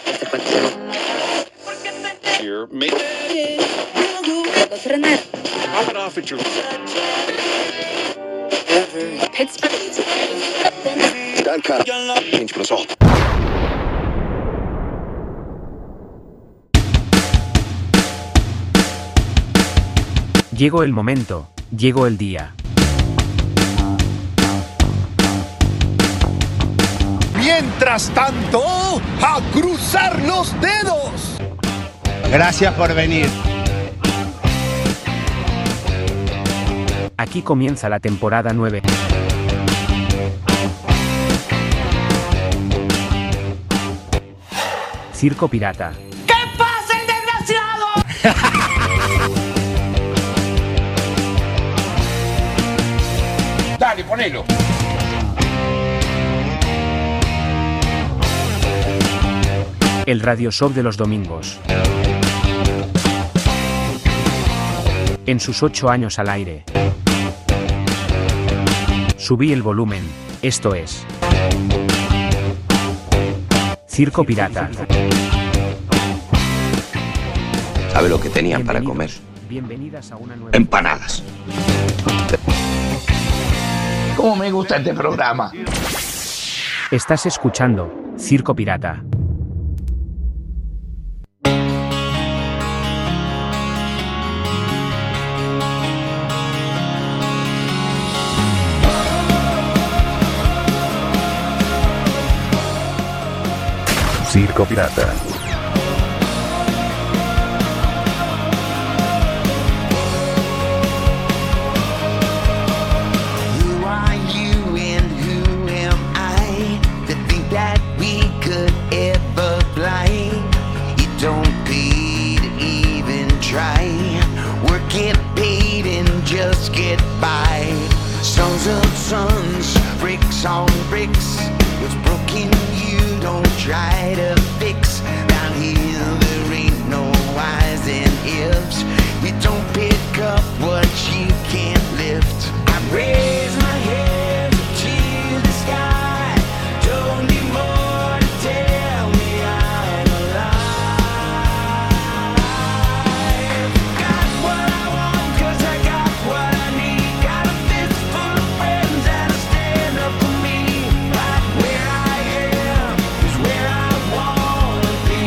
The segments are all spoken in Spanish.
Here, make Pop it off at your pinch for the salt. Llegó el momento, llegó el día. Mientras tanto, ¡a cruzar los dedos! Gracias por venir. Aquí comienza la temporada 9. Circo Pirata. ¡Que pase el desgraciado! Dale, ponelo. El radio show de los domingos. En sus 8 años al aire. Subí el volumen, esto es Circo Pirata. ¿Sabe lo que tenían para comer? Bienvenidas a una nueva Empanadas. ¿Cómo me gusta este programa? Estás escuchando Circo Pirata. Circo Pirata. Who are you and who am I to think that we could ever fly? You don't pay to even try. Work get paid and just get by. Sons of sons, bricks on bricks. What's broken you don't try to fix. Down here there ain't no whys and ifs. You don't pick up what you can't lift. I raise my head to the sky. Don't need more to tell me I'm alive. Got what I want 'cause I got what I need. Got a fist full of friends that'll stand up for me. Right where I am is where I wanna be.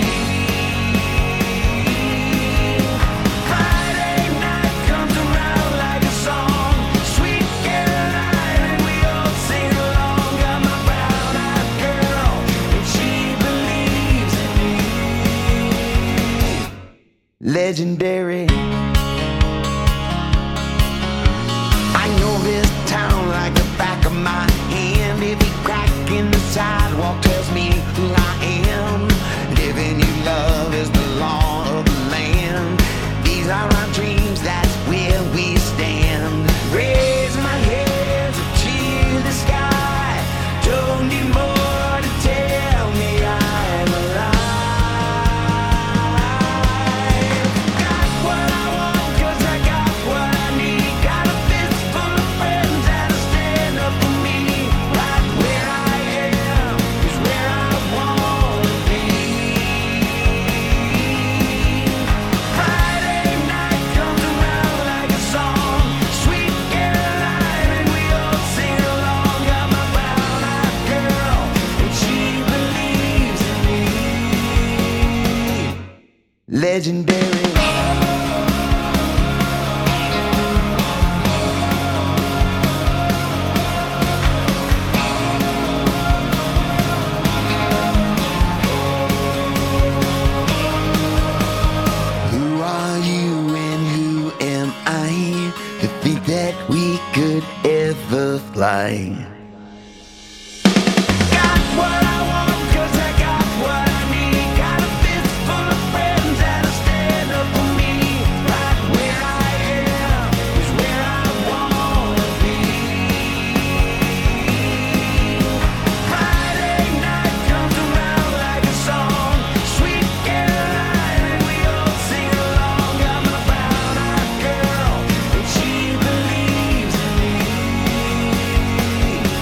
Friday night comes around like a song. Sweet Caroline and we all sing along. Got my brown-eyed girl and she believes in me. Legendary. I know this town like the back of my hand. Every crack in the sidewalk tells me who I am. Living you love is the law of the land. These are our dreams, that's where we stand. Raise my head to the sky. Don't need more to tell me I'm alive. Got what I want 'cause I got what I need. Got a fist full of friends that'll stand up for me. Right where I am is where I wanna be. Friday night comes around like a song. Sweet Caroline and we all sing along. Got my brown-eyed girl and she believes in me. Legendary. Who are you and who am I to think that we could ever fly? Got what I want 'cause I got what I need. Got a fist full of friends that'll stand up for me. Right where I am is where I wanna be. Friday night comes around like a song. Sweet Caroline and we all sing along. Got my brown-eyed girl and she believes in me.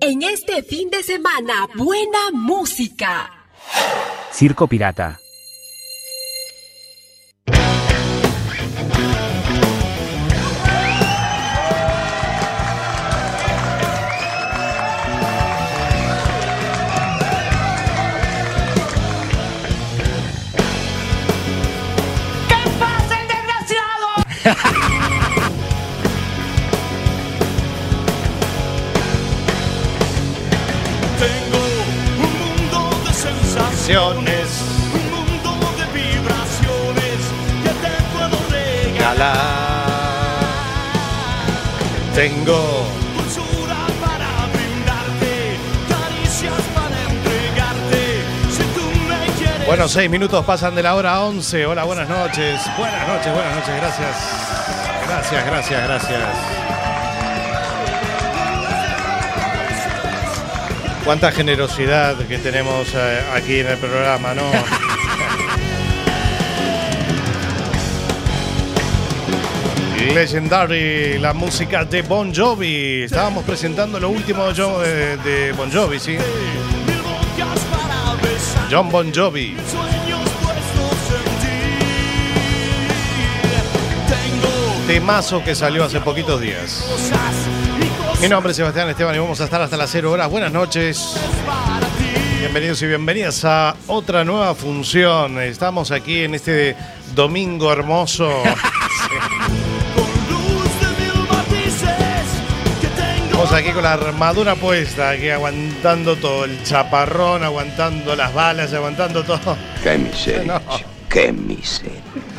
En este fin de semana, buena música. Circo Pirata. ¿Qué pasa, el desgraciado? Tengo un mundo de sensaciones, un mundo de vibraciones que te puedo regalar. Tengo dulzura para brindarte, caricias para entregarte, si tú me quieres. Bueno, 6 minutos pasan de la hora 11. Hola, buenas noches. Buenas noches, gracias. Gracias. Cuánta generosidad que tenemos aquí en el programa, ¿no? Legendary, la música de Bon Jovi. Estábamos presentando lo último de Bon Jovi, ¿sí? John Bon Jovi. Temazo que salió hace poquitos días. Mi nombre es Sebastián Esteban y vamos a estar hasta las 0 horas. Buenas noches. Bienvenidos y bienvenidas a otra nueva función. Estamos aquí en este domingo hermoso. Estamos aquí con la armadura puesta, aquí aguantando todo el chaparrón, aguantando las balas, aguantando todo. Qué miseria. No. Qué miseria.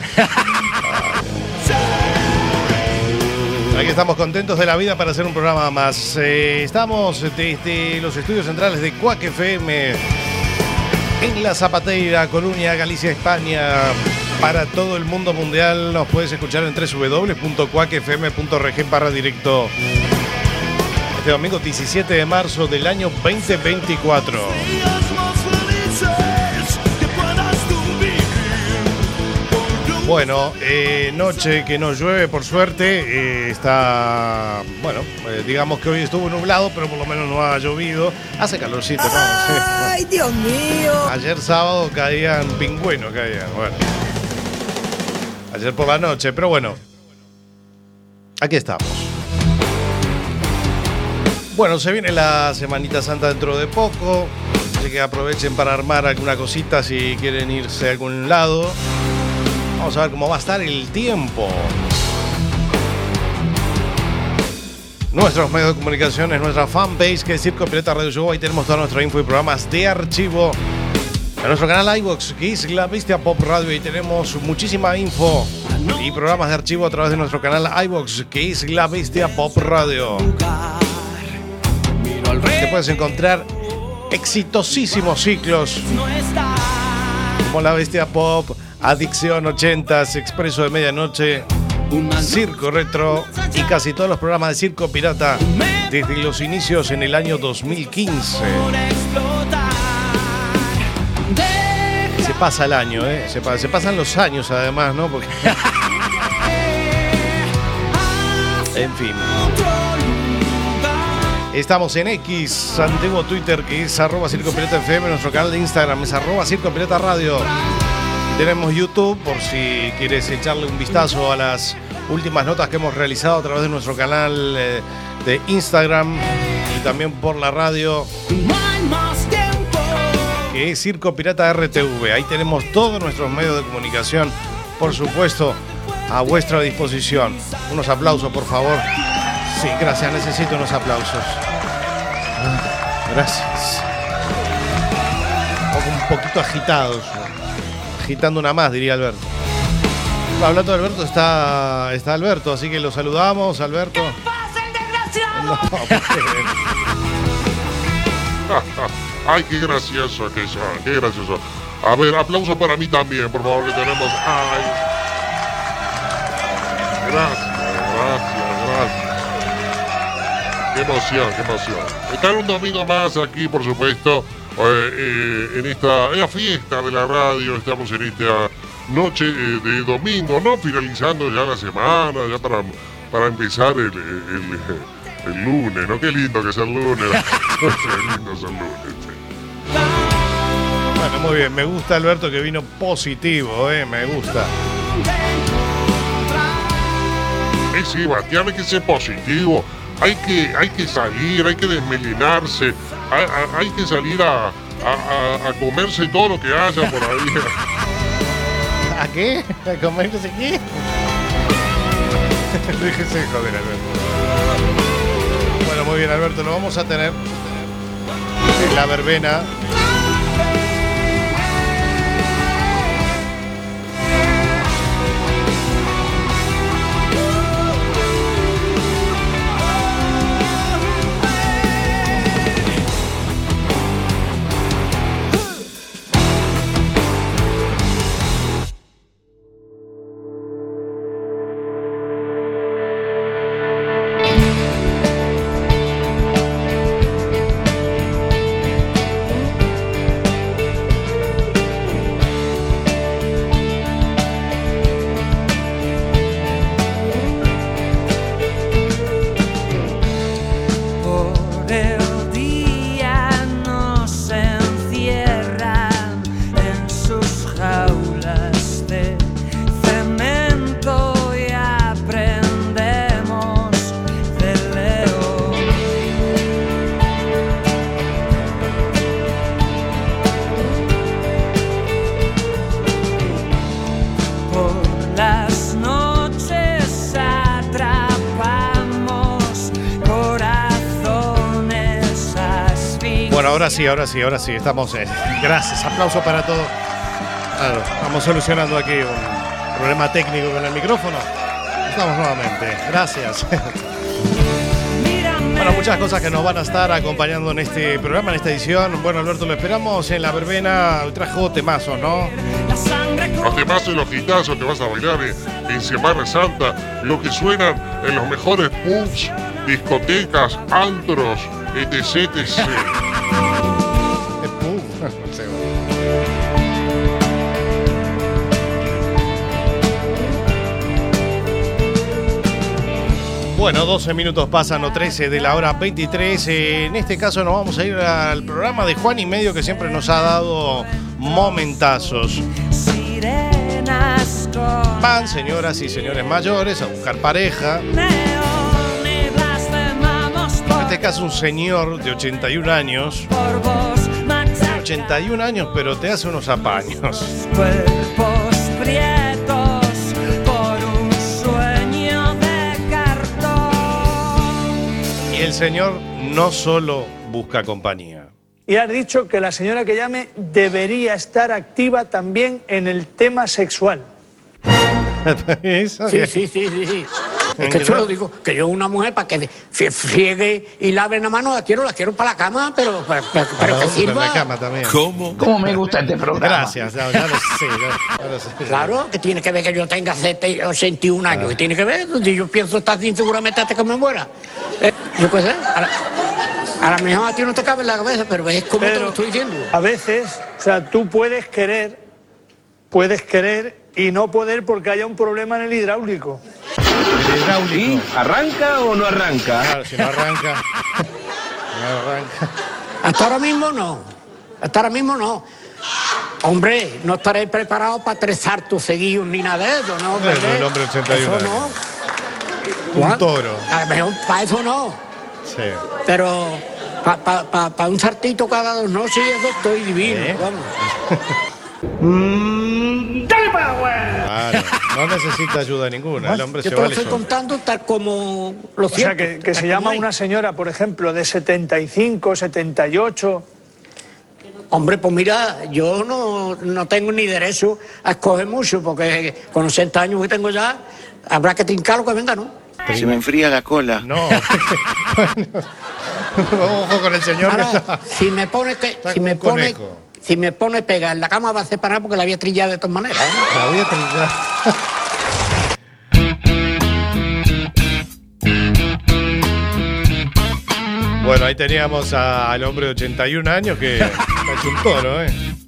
Aquí estamos contentos de la vida para hacer un programa más. Estamos desde los estudios centrales de Quack FM en La Zapateira, Coruña, Galicia, España. Para todo el mundo mundial nos puedes escuchar en www.quackfm.org/directo. Este domingo 17 de marzo del año 2024. Bueno, noche que no llueve por suerte, está, bueno, digamos que hoy estuvo nublado, pero por lo menos no ha llovido. Hace calorcito, ¿no? ¡Ay, Sí. Dios mío! Ayer sábado caían pingüinos, bueno. Ayer por la noche, pero bueno, aquí estamos. Bueno, se viene la Semanita Santa dentro de poco, así que aprovechen para armar alguna cosita si quieren irse a algún lado. Vamos a ver cómo va a estar el tiempo. Nuestros medios de comunicación es nuestra fanpage, que es Circo Pirata Radio Show. Ahí tenemos toda nuestra info y programas de archivo. En nuestro canal iVoox, que es La Bestia Pop Radio, y tenemos muchísima info y programas de archivo a través de nuestro canal iVoox, que es La Bestia Pop Radio. Te puedes encontrar exitosísimos ciclos como La Bestia Pop, Adicción 80s, Expreso de Medianoche, Circo Retro y casi todos los programas de Circo Pirata desde los inicios en el año 2015. Se pasa el año, se pasan los años además, ¿no? Porque en fin. Estamos en X, antiguo Twitter, que es @CircoPirataFM. Nuestro canal de Instagram es @CircoPirataRadio. Tenemos YouTube, por si quieres echarle un vistazo a las últimas notas que hemos realizado a través de nuestro canal de Instagram, y también por la radio, que es Circo Pirata RTV. Ahí tenemos todos nuestros medios de comunicación, por supuesto, a vuestra disposición. Unos aplausos, por favor. Sí, gracias, necesito unos aplausos. Gracias. Un poquito agitados. Agitando una más, diría Alberto. Hablando de Alberto, está Alberto, así que lo saludamos, Alberto. ¿Qué pasa, el desgraciado? No, ¿por qué? Ay, qué gracioso que eso, qué gracioso. A ver, aplauso para mí también, por favor, que tenemos. Ay. Gracias. Qué emoción. Estar un domingo más aquí, por supuesto, en esta fiesta de la radio. Estamos en esta noche de domingo, ¿no? Finalizando ya la semana, ya para empezar el lunes, ¿no? Qué lindo que es el lunes. Qué lindo es el lunes. Bueno, muy bien. Me gusta, Alberto, que vino positivo, me gusta. Sí, Bastián, hay que ser positivo. Hay que salir, hay que desmelinarse. Hay que salir a comerse todo lo que haya por ahí. ¿A qué? ¿A comerse qué? Déjese de joder, Alberto. Bueno, muy bien, Alberto, lo vamos a tener en la verbena. Ahora sí, estamos. Gracias, aplauso para todos. Claro, estamos solucionando aquí un problema técnico con el micrófono. Estamos nuevamente. Gracias. Bueno, muchas cosas que nos van a estar acompañando en este programa, en esta edición. Bueno, Alberto, lo esperamos en la verbena. Trajo temazos, ¿no? Los temazos y los hitazos que vas a bailar en Semana Santa. Lo que suenan en los mejores pubs, discotecas, antros, etc. Bueno, 12 minutos pasan o 13 de la hora 23. En este caso nos vamos a ir al programa de Juan y Medio, que siempre nos ha dado momentazos. Van señoras y señores mayores a buscar pareja. En este caso un señor de 81 años. 81 años, pero te hace unos apaños. Y el señor no solo busca compañía. Y has dicho que la señora que llame debería estar activa también en el tema sexual. Sí. Es que yo lo digo, que yo una mujer para que friegue y lave la mano, la quiero para la cama, pero que sirva. La cama también. ¿Cómo me gusta este programa? Gracias, ya lo sé. Claro, que tiene que ver que yo tenga 81 años, que tiene que ver, yo pienso estar sin seguramente hasta que me muera. Yo qué sé, a lo mejor a ti no te cabe en la cabeza, pero es como te lo estoy diciendo. A veces, o sea, tú puedes querer y no poder porque haya un problema en el hidráulico. El hidráulico. ¿Sí? ¿Arranca o no arranca? Claro, si no arranca. Hasta ahora mismo no. Hombre, no estaré preparado para 3 sartos seguidos ni nada de eso, ¿no? El hombre 81 eso años. No. Un toro. A lo mejor para eso no. Sí. Pero para un sartito cada 2 noches, eso estoy divino. Vamos. ¡Dale para afuera! Claro, no necesita ayuda ninguna. El hombre yo se te lo vale estoy solo. contando tal como lo O sea, siento. que se llama una señora, por ejemplo, de 75, 78. Hombre, pues mira, yo no tengo ni derecho a escoger mucho, porque con los 60 años que tengo ya, habrá que trincar lo que venga, ¿no? Se me enfría la cola. No. Ojo con el señor. Ahora, que está. si me pone si me pone pega en la cama va a separar porque la voy a trillar de todas maneras, ¿eh? La voy a trillar. Bueno, ahí teníamos al hombre de 81 años que está hecho un toro,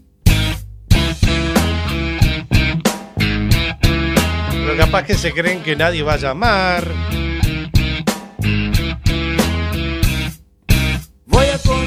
Pero capaz que se creen que nadie va a llamar. Voy a poner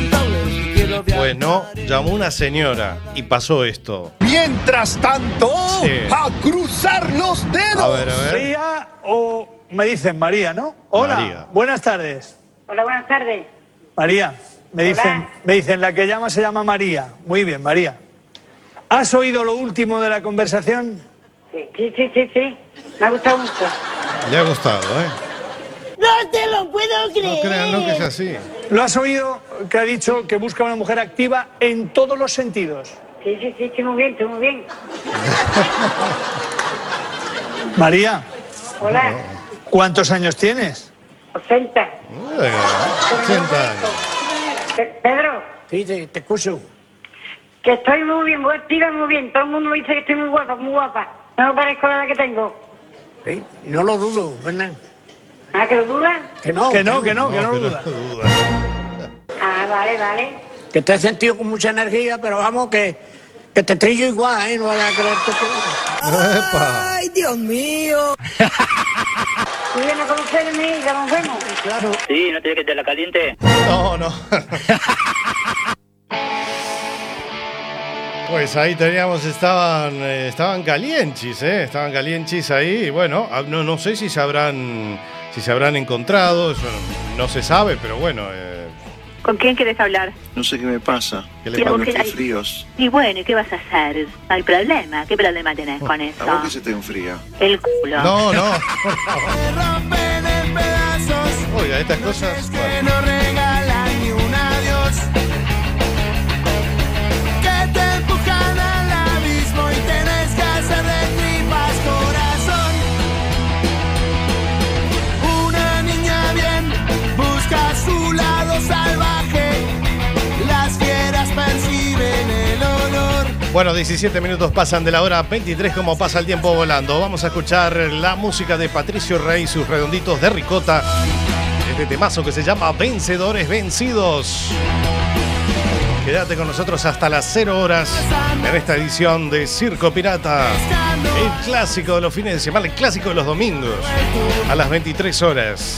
No, llamó una señora y pasó esto. Mientras tanto, Sí. a cruzar los dedos. A ver. María o me dicen María, ¿no? Hola, María. buenas tardes. Hola, buenas tardes. María, me dicen la que llama se llama María. Muy bien, María. ¿Has oído lo último de la conversación? Sí. Me ha gustado mucho. Le ha gustado, ¿eh? ¡No te lo puedo creer! No crean lo que es así. ¿Lo has oído que ha dicho que busca una mujer activa en todos los sentidos? Sí, muy bien. María, Hola, ¿cuántos años tienes? 80. 80 años. Pedro, Sí, te escucho. que estoy muy bien, muy activa, muy bien. Todo el mundo me dice que estoy muy guapa. No me parezco a la edad que tengo. Sí, no lo dudo, Fernán. ¿Ah, que lo dudas? Que no lo duda. Ah, vale. Que te he sentido con mucha energía, pero vamos, que te trillo igual, ¿eh? No vayas a creer que... ¡Ay, Dios mío! ¿Tú vienes a conocerme y ya nos vemos? Claro. Sí, no tiene que tenerla caliente. No. Pues ahí teníamos, estaban calienchis, estaban calienchis ahí, y bueno, no sé si se habrán encontrado, eso no se sabe, pero bueno. ¿Con quién quieres hablar? No sé qué me pasa. ¿Qué le Y a pasa? vos que Estoy hay- fríos. Y bueno, ¿y qué vas a hacer? No hay problema. ¿Qué problema tenés con eso? ¿A vos que se te enfría? El culo. No, por favor. Oiga, estas cosas. Que no regalan ni un adiós, que te empujan al abismo y tenés que hacer de tripas corazón. Una niña bien busca su lado salvaje, las fieras perciben el olor. Bueno, 17 minutos pasan de la hora 23, como pasa el tiempo volando. Vamos a escuchar la música de Patricio Rey, sus redonditos de ricota. Este temazo que se llama Vencedores Vencidos. Quédate con nosotros hasta las 0 horas en esta edición de Circo Pirata. El clásico de los fines de semana, el clásico de los domingos. A las 23 horas.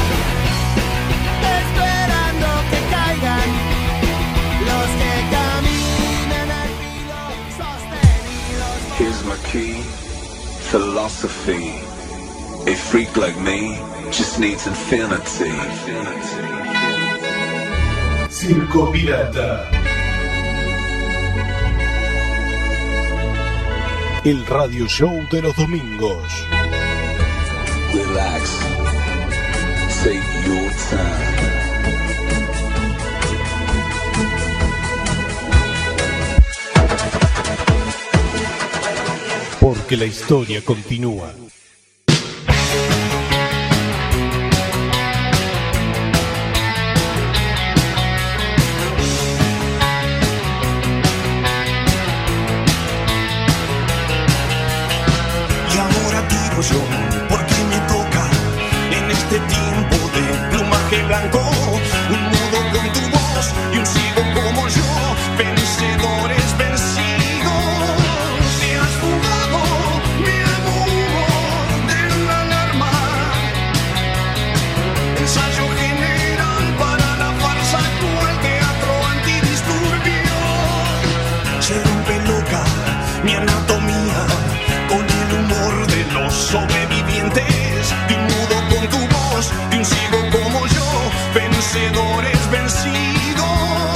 Esperando que caigan los que caminan al filo sostenidos. Here's my key, philosophy. A freak like me just needs infinity. Circo Pirata. El radio show de los domingos. Relax. Take your time. Porque la historia continúa. Y ahora digo yo, porque me toca en este tiempo de plumaje blanco, un mudo con tu voz y un ciego como yo, vencedores vencidos. Te has fugado, mi amor, de la alarma. Ensayo general para la farsa actual, teatro antidisturbio. Se rompe loca mi anatomía con el humor de los sobrevivientes, de un mudo con tu voz, de un ciego como yo, vencedores vencidos.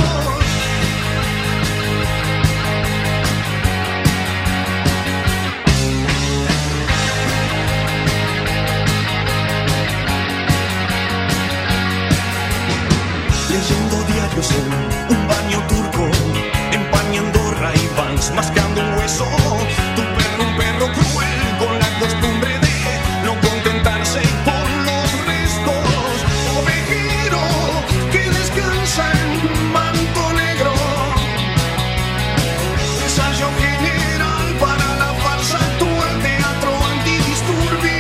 Leyendo diarios en un baño turco, empañando Ray-Bans, mascando un hueso. Tu perro, un perro cruel, con la costumbre de no contentarse con los restos. Ovejero que descansa en manto negro. Ensayo general para la farsa actual, teatro antidisturbio.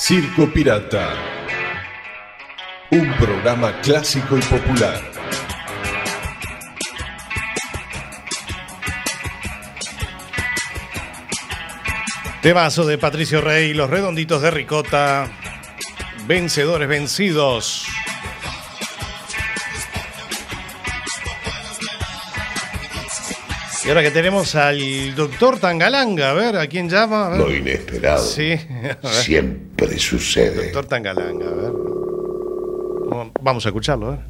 Circo Pirata. Un programa clásico y popular. Temazo de Patricio Rey, Los Redonditos de Ricota, Vencedores Vencidos. Y ahora que tenemos al doctor Tangalanga, a ver, ¿a quién llama? A ver. Lo inesperado Sí, siempre sucede. doctor Tangalanga, a ver. Vamos a escucharlo, a ver.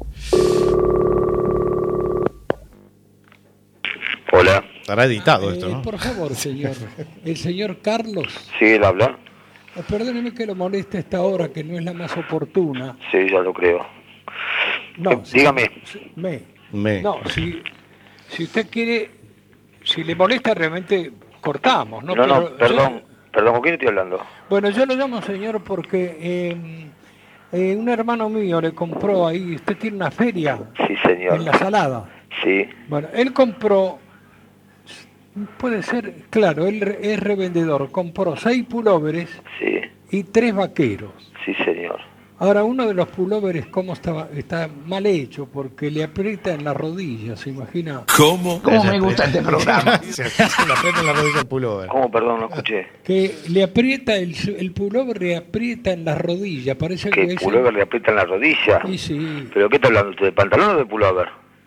Hola. Estará editado esto, ¿no? Por favor, señor. ¿El señor Carlos? Sí, él habla. Perdóneme que lo moleste a esta hora, que no es la más oportuna. Sí, ya lo creo. No, dígame. No, si usted quiere, si le molesta realmente cortamos, ¿no? No, Pero perdón, ¿con quién estoy hablando? Bueno, yo lo llamo señor porque un hermano mío le compró ahí, usted tiene una feria. Sí, señor. En La Salada. Sí. Bueno, él compró, puede ser, claro, él es revendedor, compró 6 pulóveres y 3 vaqueros. Sí, señor. Ahora, uno de los pulóveres, ¿cómo está mal hecho? Porque le aprieta en la rodilla, ¿se imagina? ¿Cómo me gusta este programa? Se le aprieta en la rodilla el pullover. ¿Cómo? Perdón, no escuché. Que le aprieta, el pullover le aprieta en la rodilla, parece ¿Qué, que el pullover le aprieta en la rodilla? Sí, sí. ¿Pero qué está hablando usted, de pantalón o de pullover?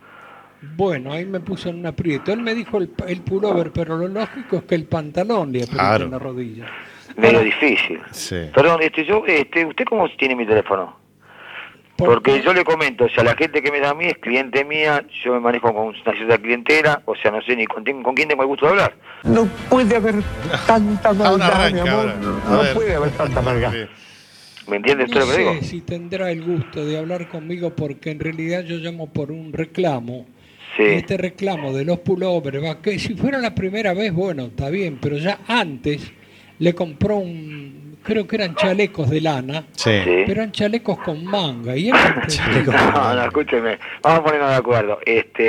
Bueno, ahí me puso en un aprieto. Él me dijo el pullover, pero lo lógico es que el pantalón le aprieta en la rodilla. Medio difícil. Sí. Perdón, ¿usted cómo tiene mi teléfono? Porque yo le comento, si a la gente que me da a mí es cliente mía, yo me manejo con una cierta clientela, o sea, no sé ni con quién tengo el gusto de hablar. No puede haber tanta maldad, arranca, mi amor. ahora. No puede haber tanta maldad. ¿Me entiende usted No lo que digo? sé si tendrá el gusto de hablar conmigo porque en realidad yo llamo por un reclamo. Sí. Este reclamo de los pullovers, que si fuera la primera vez, bueno, está bien, pero ya antes le compró creo que eran chalecos de lana, pero eran chalecos con manga. Y él no, escúcheme, vamos a ponernos de acuerdo.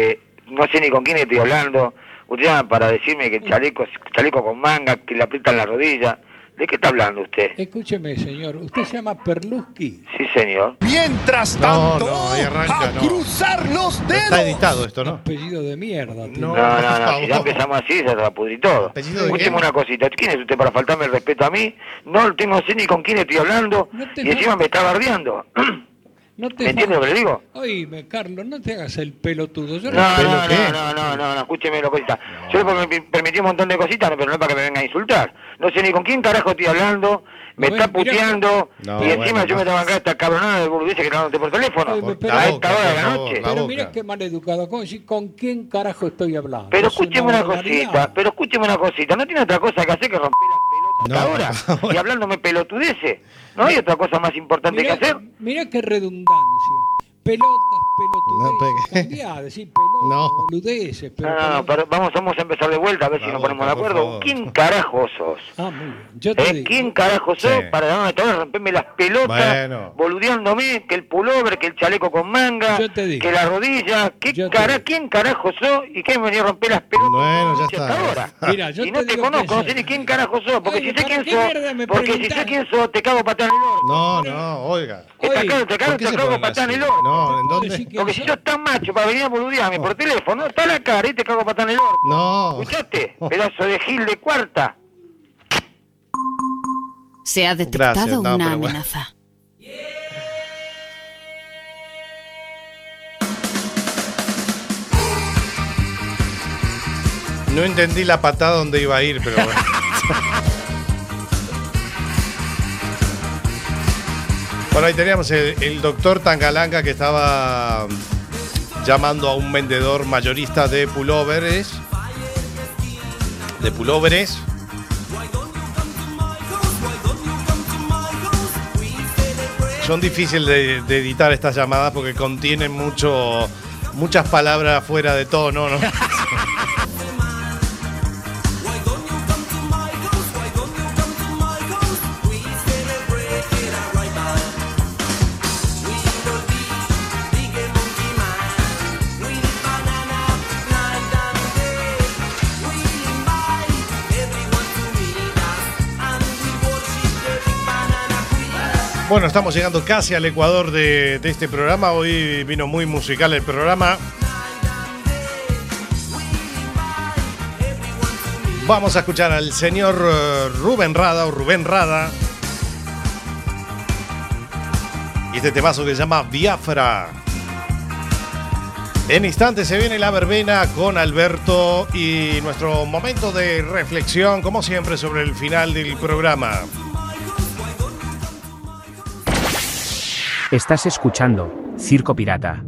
No sé ni con quién estoy hablando. Usted llama para decirme que el chaleco con manga, que le aprietan la rodilla. ¿De qué está hablando usted? Escúcheme, señor, ¿usted se llama Perluski? Sí, señor. Mientras tanto, ahí arranca, a cruzar los dedos. Está editado esto, ¿no? Apellido de mierda. No, si ya empezamos así, se va a pudrir todo. Escúcheme una cosita, ¿quién es usted para faltarme el respeto a mí? No tengo sé ni con quién estoy hablando y encima me está bardeando. ¿Me entiende lo que le digo? Oíme, Carlos, no te hagas el pelotudo. No, escúcheme una cosita. Yo le permití un montón de cositas, pero no es para que me venga a insultar. No sé ni con quién carajo estoy hablando, me está puteando, y encima yo me tengo acá esta cabronada de burguesa que está hablando por teléfono, a esta hora de la noche. Pero mira qué mal educado, ¿con quién carajo estoy hablando? Pero escúcheme una cosita, no tiene otra cosa que hacer que romper las pelotas hasta ahora, y hablándome pelotudeces. ¿No hay otra cosa más importante que hacer? Mira qué redundancia. Pelotas, pelotudeces. Cambiá, decir pelotas, boludeces. Pero vamos a empezar de vuelta a ver si nos ponemos de acuerdo. ¿Quién carajo sos? Ah, muy bien. Yo te digo. ¿Quién carajo sos para romperme las pelotas, boludeándome, que el pullover, que el chaleco con manga, que la rodilla? ¿Quién carajo sos y qué me venía a romper las pelotas? Bueno, ya está. Hasta ahora. Mira, yo y no te conozco, no sé ni quién carajo sos, porque si sé quién sos, te cago patada en el orto. No, oiga. Te cago patada en el orto. No, ¿en dónde? Porque si sos tan macho para venir a boludearme por teléfono, está la cara y te cago patada en el orto. No. ¿Escuchaste? Pedazo de gil de cuarta. Se ha detectado una amenaza. No entendí la patada donde iba a ir, pero bueno. Bueno, ahí teníamos el doctor Tangalanga que estaba llamando a un vendedor mayorista de pulóveres. Son difíciles de editar estas llamadas porque contienen muchas palabras fuera de tono, ¿no? Bueno, estamos llegando casi al ecuador de este programa. Hoy vino muy musical el programa. Vamos a escuchar al señor Rubén Rada. Y este temazo que se llama Biafra. En instantes se viene la verbena con Alberto y nuestro momento de reflexión, como siempre, sobre el final del programa. Estás escuchando Circo Pirata.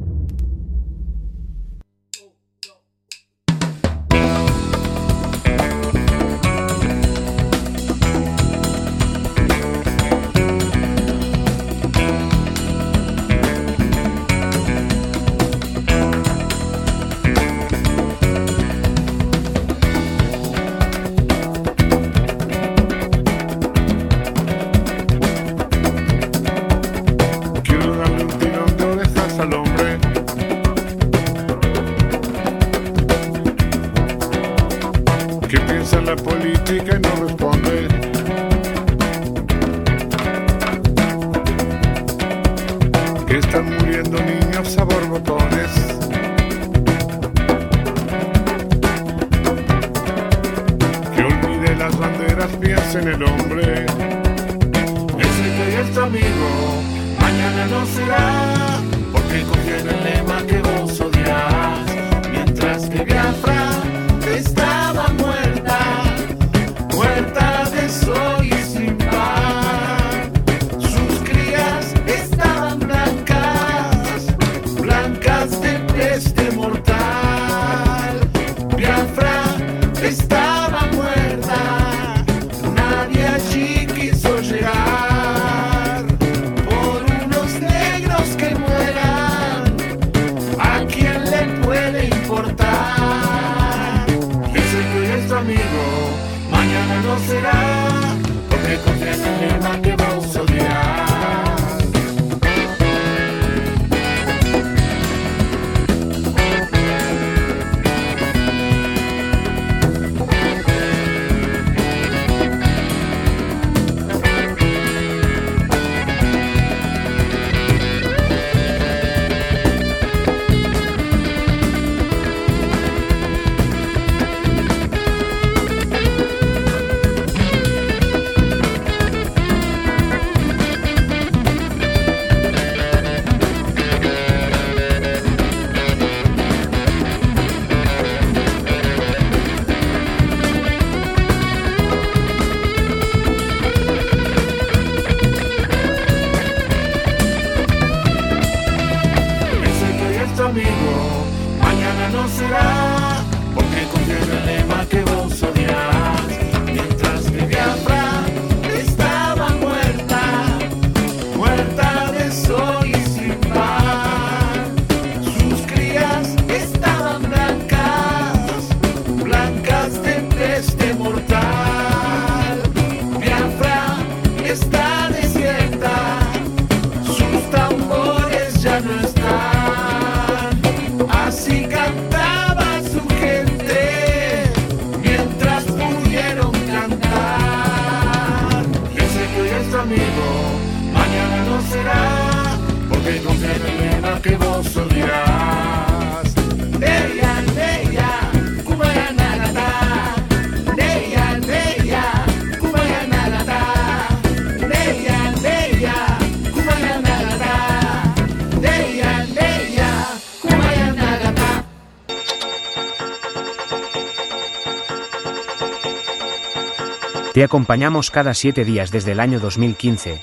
Te acompañamos cada 7 días desde el año 2015.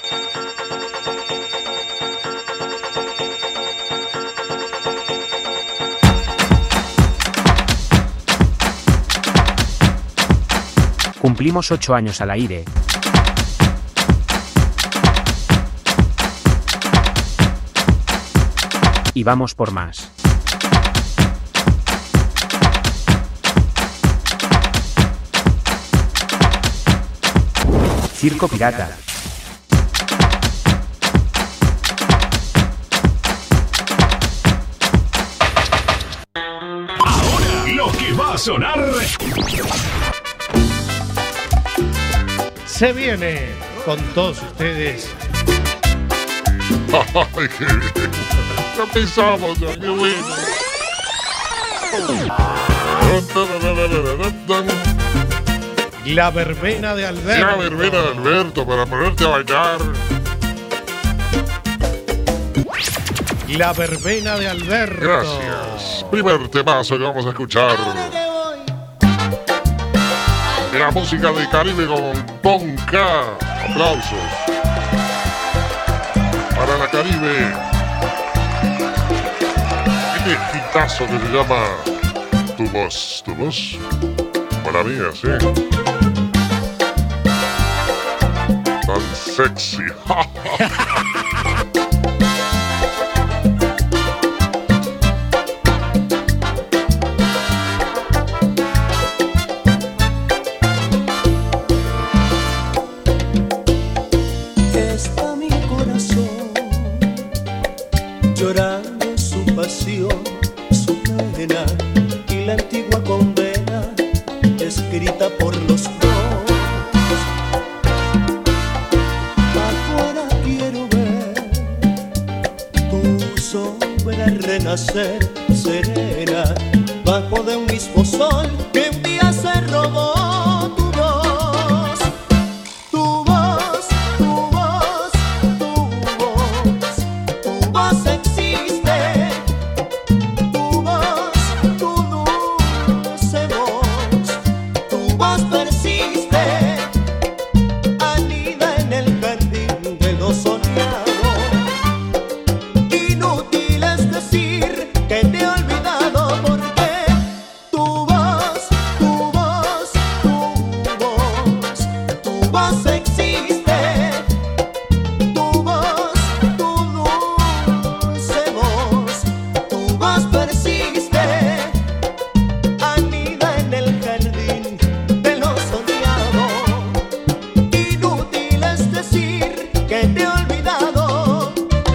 Cumplimos 8 años al aire. Y vamos por más. Circo Pirata. Ahora lo que va a sonar. Se viene con todos ustedes Ay, qué bien. Ya pensamos, ya, qué bueno. La verbena de Alberto. La verbena de Alberto para ponerte a bailar. La verbena de Alberto. Gracias. Primer temazo que vamos a escuchar. La música de Caribe con Ponca. Aplausos. Para la Caribe. Este hitazo que se llama Tu Voz. Tu Voz. O la mía, sí. Tan sexy. Está mi corazón llorando su pasión, su pena y la antigua condena escrita por los dos. Afuera quiero ver tu sombra renacer serena bajo de un mismo sol que un día se robó tu voz. Tu voz, tu voz, tu voz, tu voz existe. Tu voz, tu dulce voz, tu voz persiste. Anida en el jardín de lo soñado. Inútil es decir que te he olvidado porque tu voz, tu voz, tu voz, tu voz existe. Tu voz, tu dulce voz, tu voz persiste. Anida en el jardín de lo soñado. Inútil es decir que te he olvidado.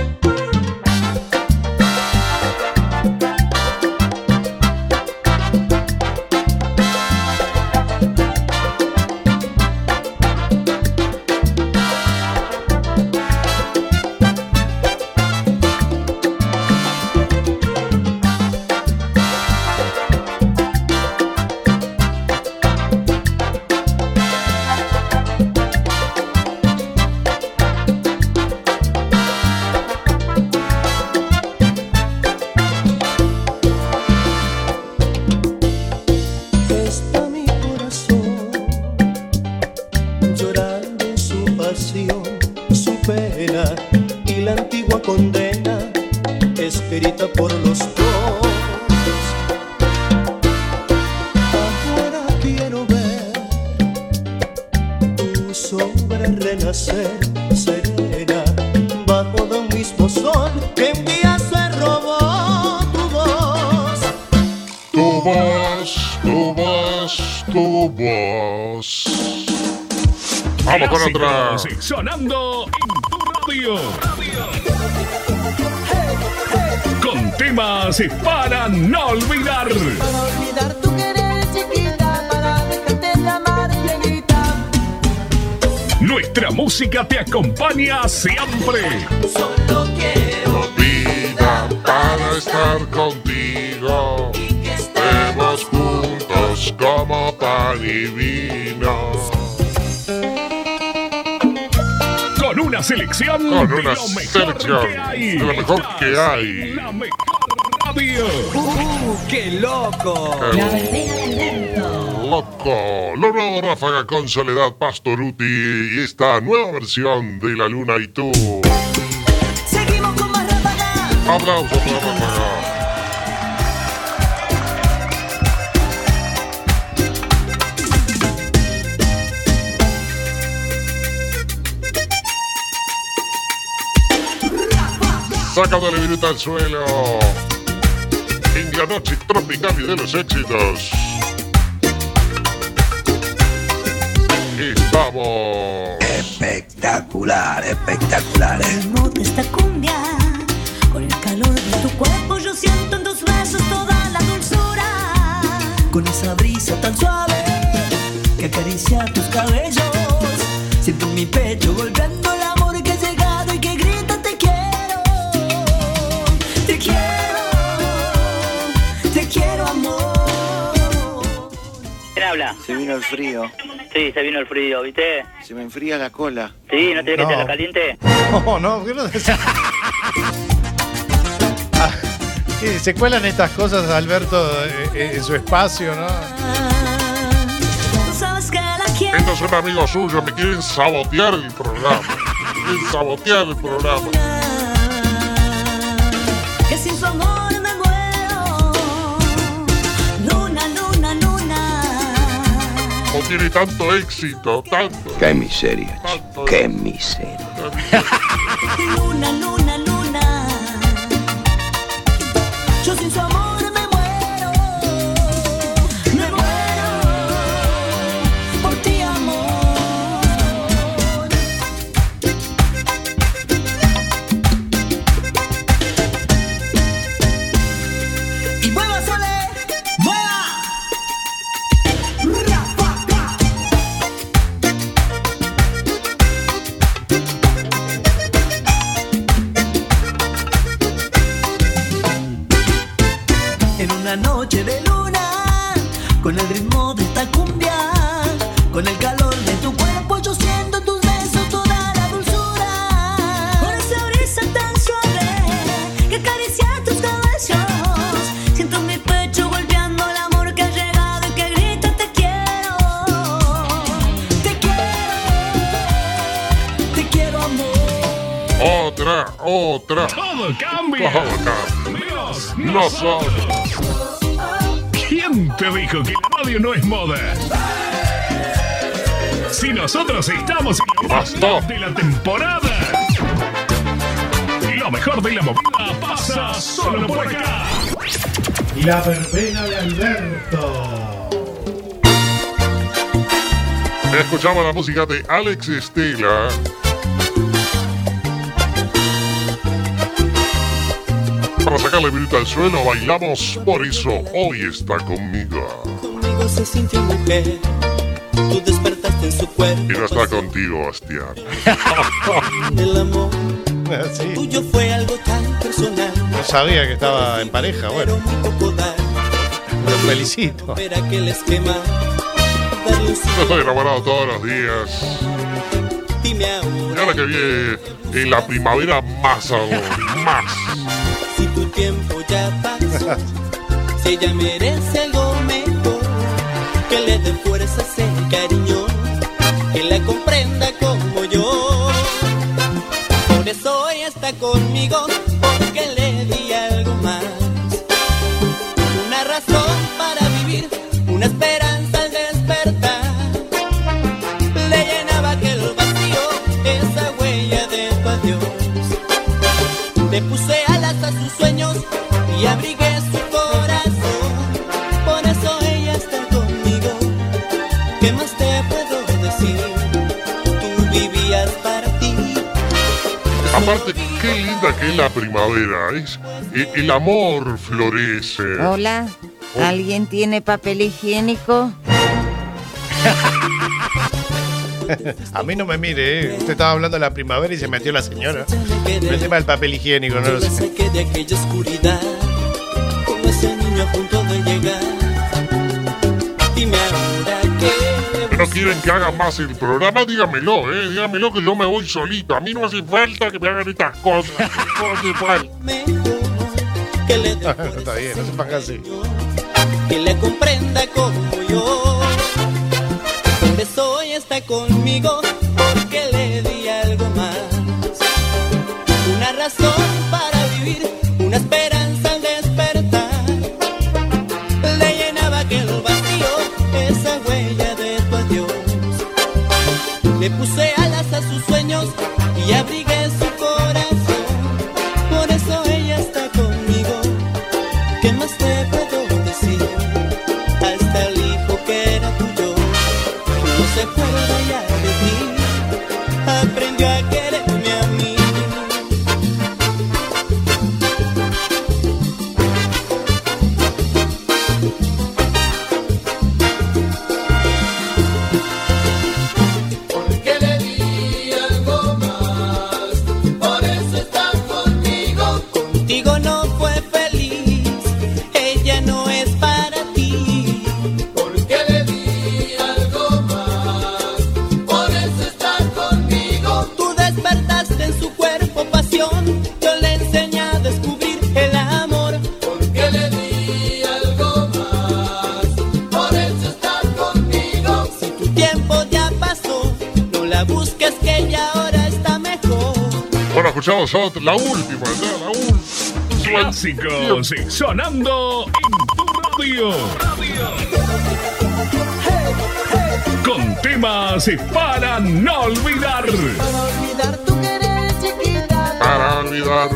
Está mi corazón llorando su pasión, su pena y la antigua condena escrita por los dos. Afuera quiero ver tu sombra renacer serena bajo de un mismo sol que un día se robó tu voz. Tu voz, tu voz, tu voz. Vamos con otra. Clásicos sonando en tu radio. Con temas para no olvidar. Para olvidar tu querer, chiquita, para dejarte de amar, negrita. Nuestra música te acompaña siempre. Solo quiero Vida para estar contigo. que Estemos juntos como pan y vino. Con una selección Con de una lo mejor selección que hay. de lo mejor que Estás hay. en La mejor radio. ¡Qué loco! La verbena de Alberto. Loco. La nueva ráfaga con Soledad Pastoruti y esta nueva versión de La Luna y tú. Seguimos con más ráfaga. Aplausos para la ráfaga. Sácale minuto al suelo. India Noche tropical y de los éxitos. Estamos. Espectacular, espectacular. El ritmo de esta cumbia, con el calor de tu cuerpo, yo siento en tus besos toda la dulzura. Con esa brisa tan suave que acaricia tus cabellos, siento en mi pecho golpeando el amor que ha llegado y que grita te quiero. habla? Se vino el frío. Sí, se vino el frío, ¿viste? Se me enfría la cola. Sí, ¿no tiene que estar caliente? No, ¿qué no decís? Se cuelan estas cosas, Alberto, en su espacio, ¿no? Estos son amigos suyos, me quieren sabotear el programa. Que sin su amor me muero. Luna, luna, luna. No tiene tanto éxito, tanto. Qué miseria, qué miseria. Luna, luna, luna. Yo sin su amor me muero. Me muero por ti, amor. Y mueva, Sole, mueva. En una noche de luna, con el ritmo de esta cumbia, con el calor de tu cuerpo, yo siento en tus besos toda la dulzura. Por esa brisa tan suave que acaricia tus cabellos, siento en mi pecho golpeando el amor que ha llegado y que grita te quiero. Te quiero amor. Otra. Todo cambia. Menos nosotros. ¿Quién te dijo que la radio no es moda? Si nosotros estamos en la moda de la temporada. Lo mejor de la movida pasa solo por acá. La verbena de Alberto. Escuchamos la música de Alex Estela. Para sacarle viruta al suelo, bailamos, por eso hoy está conmigo. Conmigo se sintió mujer, tú despertaste en su cuerpo. Y no está contigo, Bastián. El amor Sí. tuyo fue algo tan personal. No sabía que estaba en pareja, bueno. Lo felicito. Espera que el esquema, darle un Yo estoy enamorado todos los días. dime Y ahora ahora que viene en la primavera más aún, más. si tu tiempo ya pasó. Si ella merece algo mejor, que le dé fuerzas el cariño, que la comprenda como yo. Por eso hoy está conmigo, porque le di algo más. Una razón para vivir, una esperanza al despertar. Le llenaba aquel vacío, esa huella de tu adiós. Le puse alas a sus sueños y abrigué su corazón. Por eso ella está conmigo. ¿Qué más te puedo decir? Tú vivías para ti. Aparte, qué linda que es la primavera. El amor florece. Hola, ¿alguien tiene papel higiénico? A mí no me mire, Usted estaba hablando de la primavera y se metió la señora. El tema del papel higiénico, no lo sé. Saqué de aquella oscuridad, con ese niño a punto de llegar. Dime ahora que No quieren que haga más el programa, dígamelo, dígamelo que yo me voy solito. A mí no hace falta que me hagan estas cosas. No hace falta. que le dé Está bien, no se ponga así. que le comprenda como yo. Por eso hoy está conmigo, porque le di algo más. Una razón para vivir, una esperanza al despertar. Le llenaba aquel vacío, esa huella de tu adiós. Le puse alas a sus sueños y abrigué su corazón. Por eso ella está conmigo. ¿Qué más te puedo decir? Hasta el hijo que era tuyo no se acuerda ya de ti. Aprendió a quererme a mí. Porque le di algo más. la busques que ella ahora está mejor. Bueno, escuchamos la última, ¿no? La última. Clásicos sonando en tu radio. Con temas para no olvidar. Para olvidar tu querer, chiquita. Para olvidar.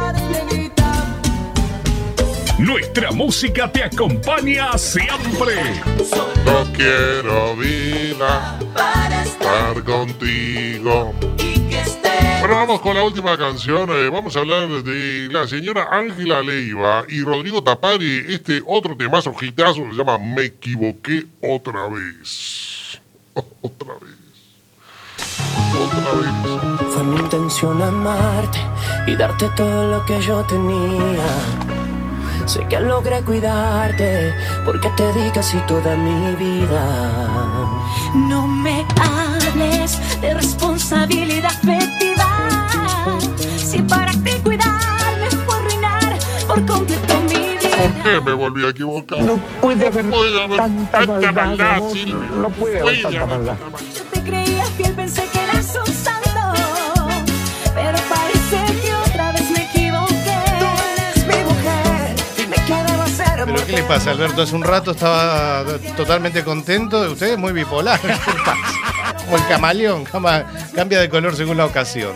Nuestra música te acompaña siempre. No quiero vida para estar contigo. Bueno, vamos con la última canción. Vamos a hablar de la señora Ángela Leiva y Rodrigo Tapari. Este otro temazo hitazo se llama Me equivoqué otra vez. Otra vez. Otra vez. Fue mi intención amarte y darte todo lo que yo tenía. Sé que logré cuidarte porque te di casi toda mi vida. No me hables de responsabilidad afectiva. Si para ti cuidarme fue arruinar por completo mi vida. ¿Por qué me volví a equivocar? No puede haber tanta maldad, Silvio. No puede haber tanta maldad. Yo te creía fiel, pensé que eras un santo, pero parece que otra vez me equivoqué. Tú eres mi mujer y me quedaba hacer. ¿Pero qué le pasa, Alberto? Hace un rato estaba totalmente contento. Usted es muy bipolar. Como el camaleón, cambia de color según la ocasión.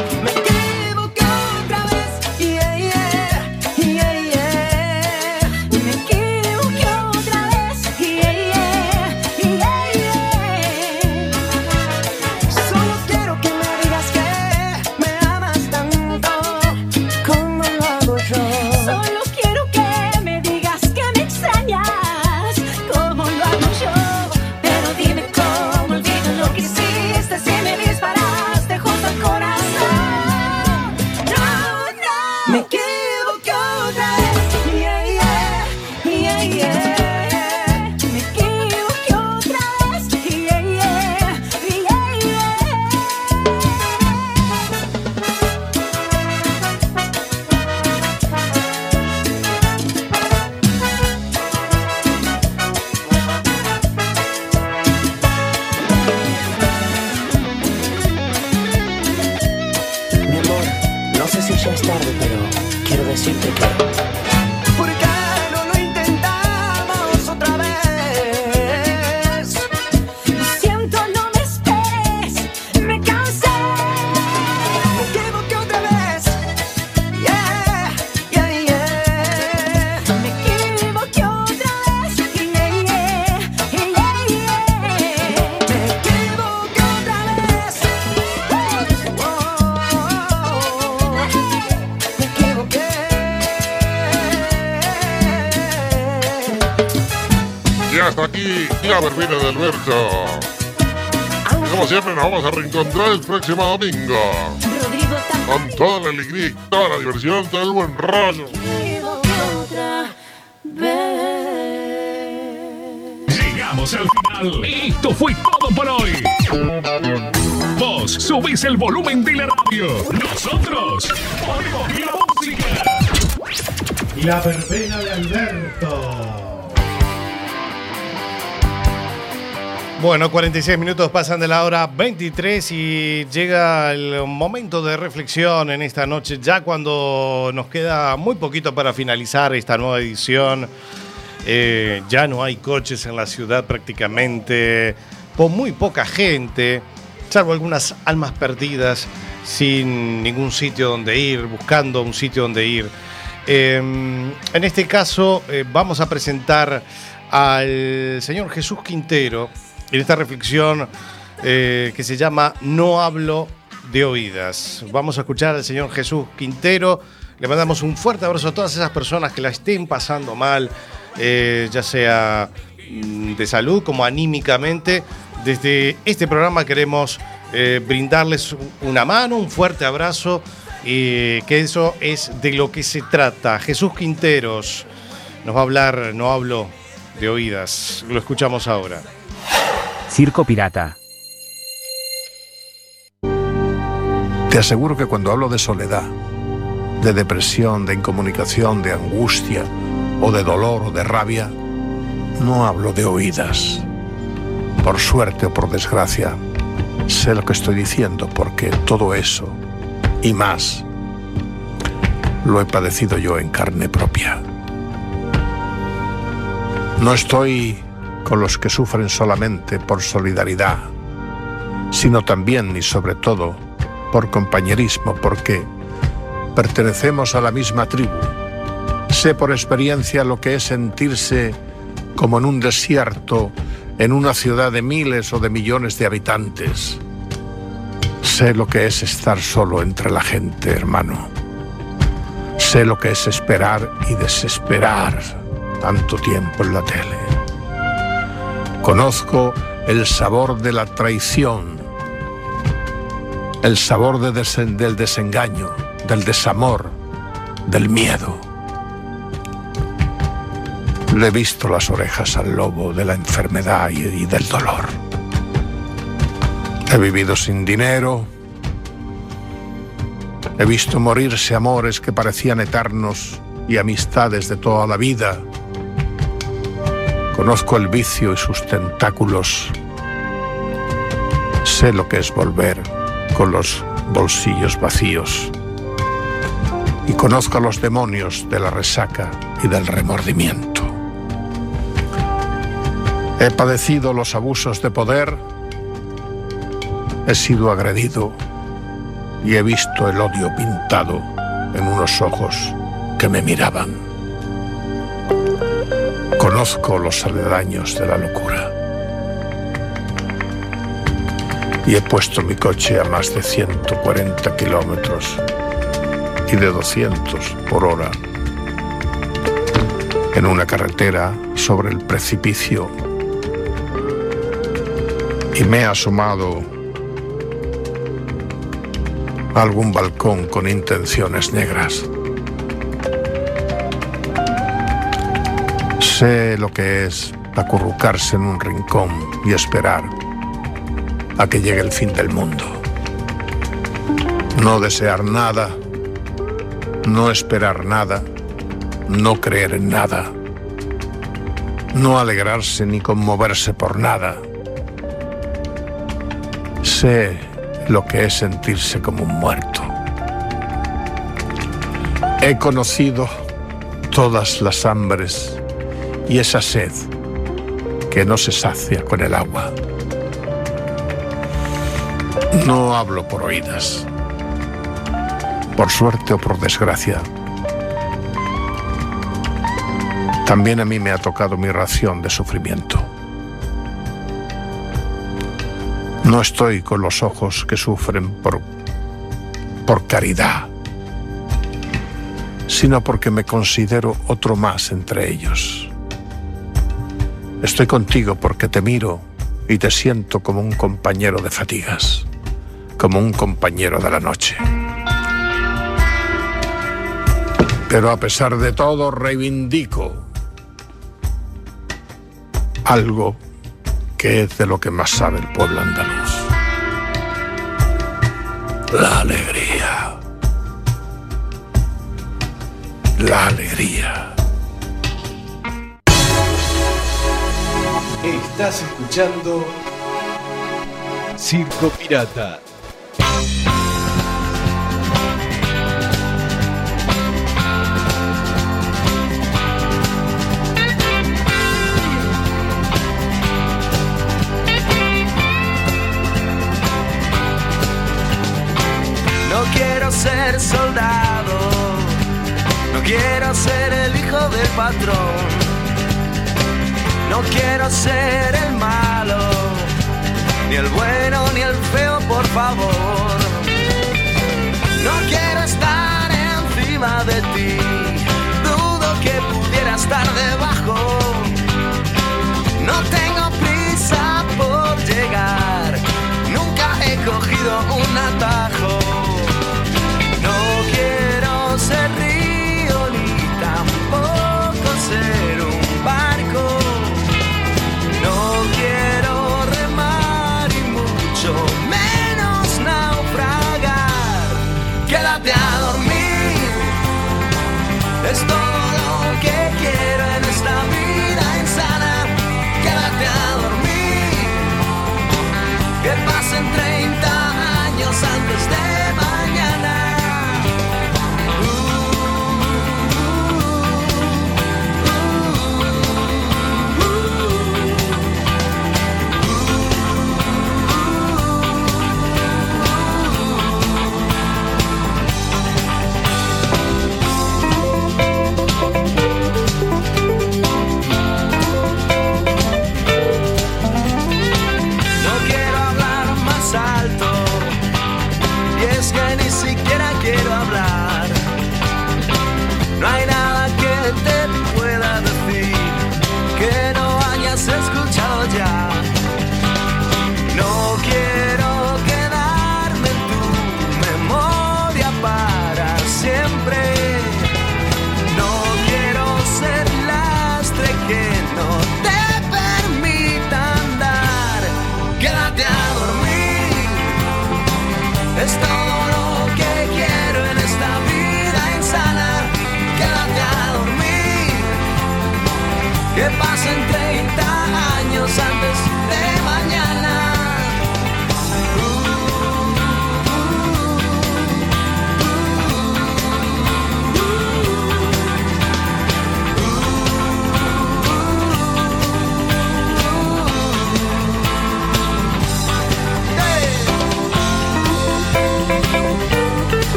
Hasta aquí la verbena de Alberto. Y como siempre nos vamos a reencontrar el próximo domingo. Con toda la alegría y toda la diversión, todo el buen rollo. Llegamos al final. Esto fue todo por hoy. Vos subís el volumen de la radio. Nosotros ponemos la música. La verbena de Alberto. Bueno, 46 minutos pasan de la hora 23 y llega el momento de reflexión en esta noche, ya cuando nos queda muy poquito para finalizar esta nueva edición. Ya no hay coches en la ciudad prácticamente, con muy poca gente, salvo algunas almas perdidas sin ningún sitio donde ir, buscando un sitio donde ir. En este caso vamos a presentar al señor Jesús Quintero en esta reflexión que se llama No hablo de oídas. Vamos a escuchar al señor Jesús Quintero. Le mandamos un fuerte abrazo a todas esas personas que la estén pasando mal, ya sea de salud como anímicamente. Desde este programa queremos brindarles una mano, un fuerte abrazo, que eso es de lo que se trata. Jesús Quinteros nos va a hablar, no hablo de oídas. Lo escuchamos ahora. Circo Pirata. Te aseguro que cuando hablo de soledad, de depresión, de incomunicación, de angustia, o de dolor o de rabia, no hablo de oídas. Por suerte o por desgracia, Sé lo que estoy diciendo porque todo eso y más lo he padecido yo en carne propia. No estoy con los que sufren solamente por solidaridad, sino también y sobre todo por compañerismo, porque pertenecemos a la misma tribu. Sé por experiencia lo que es sentirse como en un desierto, en una ciudad de miles o de millones de habitantes. Sé lo que es estar solo entre la gente, hermano. Sé lo que es esperar y desesperar tanto tiempo en la tele. Conozco el sabor de la traición, el sabor del desengaño, del desamor, del miedo. Le he visto las orejas al lobo de la enfermedad y del dolor. He vivido sin dinero. He visto morirse amores que parecían eternos y amistades de toda la vida. Conozco el vicio y sus tentáculos. Sé lo que es volver con los bolsillos vacíos. Y conozco a los demonios de la resaca y del remordimiento. He padecido los abusos de poder. He sido agredido y he visto el odio pintado en unos ojos que me miraban. Conozco los aledaños de la locura. Y he puesto mi coche a más de 140 kilómetros y de 200 por hora en una carretera sobre el precipicio y me he asomado a algún balcón con intenciones negras. Sé lo que es acurrucarse en un rincón y esperar a que llegue el fin del mundo. No desear nada, no esperar nada, no creer en nada, no alegrarse ni conmoverse por nada. Sé lo que es sentirse como un muerto. He conocido todas las hambres y esa sed que no se sacia con el agua. No hablo por oídas, por suerte o por desgracia. También a mí me ha tocado mi ración de sufrimiento. No estoy con los ojos que sufren por caridad, sino porque me considero otro más entre ellos. Estoy contigo porque te miro y te siento como un compañero de fatigas, como un compañero de la noche. Pero a pesar de todo reivindico algo que es de lo que más sabe el pueblo andaluz. La alegría. La alegría. Estás escuchando Circo Pirata. No quiero ser soldado, no quiero ser el hijo del patrón, no quiero ser el malo, ni el bueno ni el feo, por favor. No quiero estar encima de ti, dudo que pudiera estar debajo. No tengo prisa por llegar, nunca he cogido un atajo. No quiero ser río ni tampoco ser un barco. No quiero remar y mucho menos naufragar. Quédate a dormir, es todo lo que quiero en esta vida insana. Quédate a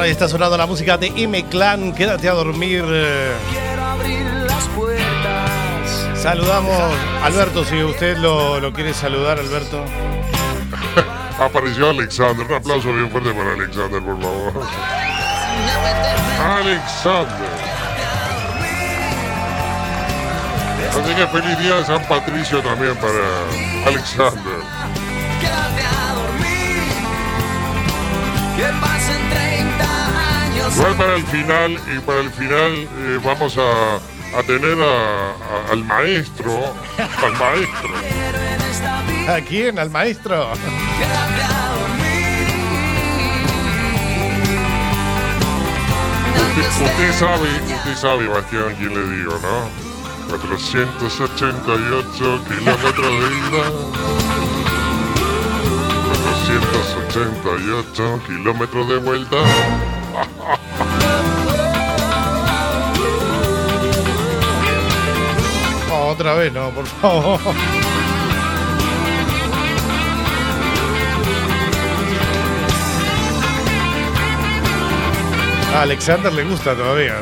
Bueno, ahí está sonando la música de M-Clan. Quédate a dormir. Saludamos a Alberto, si usted lo quiere saludar, Alberto. Apareció Alexander. Un aplauso bien fuerte para Alexander, por favor. Alexander. Así que feliz día de San Patricio también para Alexander. Igual para el final vamos a tener al maestro. ¿A quién? ¿Al maestro? Usted sabe, Bastián, quién le digo, ¿no? 488 kilómetros de ida. 488 kilómetros de vuelta. Otra vez, no, por favor. A Alexander le gusta todavía.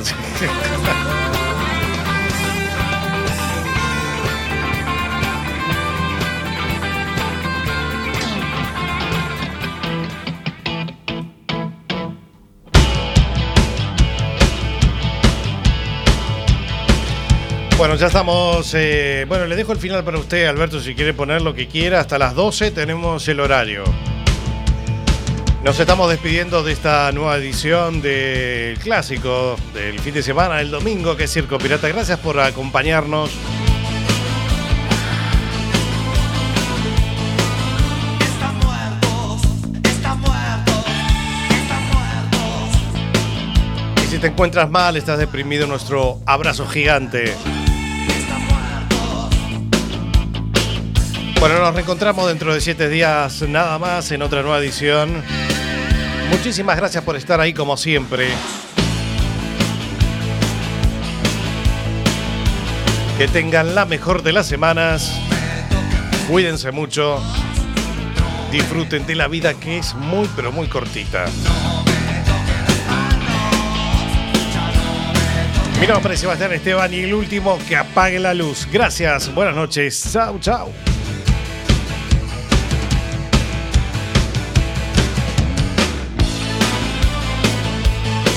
Bueno, ya estamos. Bueno, le dejo el final para usted, Alberto, si quiere poner lo que quiera. Hasta las 12 tenemos el horario. Nos estamos despidiendo de esta nueva edición del clásico del fin de semana, el domingo, que es Circo Pirata. Gracias por acompañarnos. Y si te encuentras mal, estás deprimido, nuestro abrazo gigante. Bueno, nos reencontramos dentro de 7 días nada más en otra nueva edición. Muchísimas gracias por estar ahí como siempre. Que tengan la mejor de las semanas. Cuídense mucho. Disfruten de la vida, que es muy pero muy cortita. Mi nombre es Sebastián Esteban y el último que apague la luz. Gracias, buenas noches. Chau, chau.